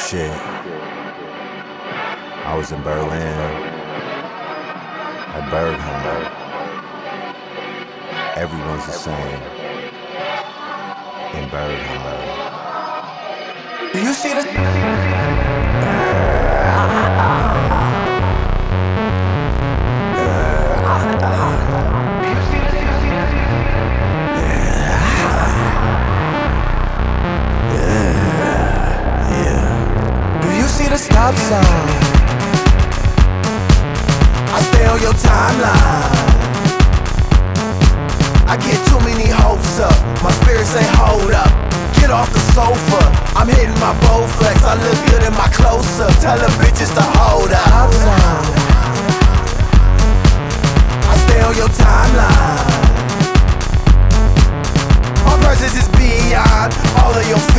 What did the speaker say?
shit. I was in Berlin at Berghain. Everyone's the same in Berghain. Do you see the stop sign? I stay on your timeline. I get too many hopes up. My spirit say hold up. Get off the sofa. I'm hitting my Bowflex. I look good in my close-up. Tell the bitches to hold up. I stay on your timeline. My presence is beyond all of your